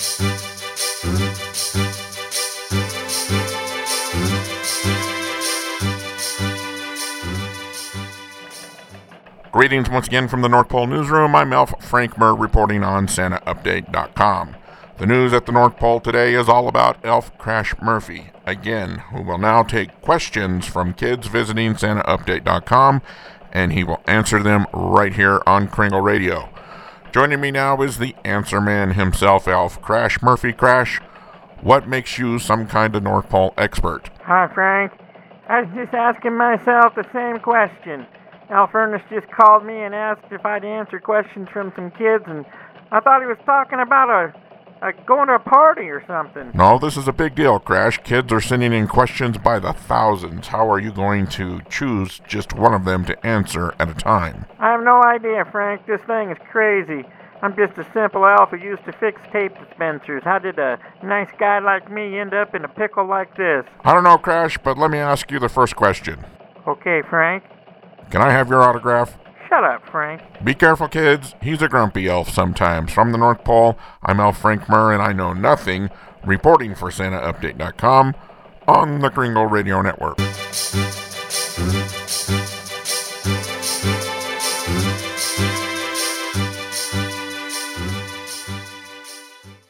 Greetings once again from the North Pole Newsroom. I'm Elf Frank Murr reporting on SantaUpdate.com. The news at the North Pole today is all about Elf Crash Murphy, again, who will now take questions from kids visiting SantaUpdate.com, and he will answer them right here on Kringle Radio. Joining me now is the answer man himself, Elf Crash Murphy. Crash, what makes you some kind of North Pole expert? Hi, Frank. I was just asking myself the same question. Alf Ernest just called me and asked if I'd answer questions from some kids, and I thought he was talking about going to a party or something. No, this is a big deal, Crash. Kids are sending in questions by the thousands. How are you going to choose just one of them to answer at a time? I have no idea, Frank. This thing is crazy. I'm just a simple elf who used to fix tape dispensers. How did a nice guy like me end up in a pickle like this? I don't know, Crash, but let me ask you the first question. Okay, Frank. Can I have your autograph? Shut up, Frank. Be careful, kids. He's a grumpy elf sometimes. From the North Pole, I'm Elf Frank Murr, and I know nothing, reporting for SantaUpdate.com on the Kringle Radio Network.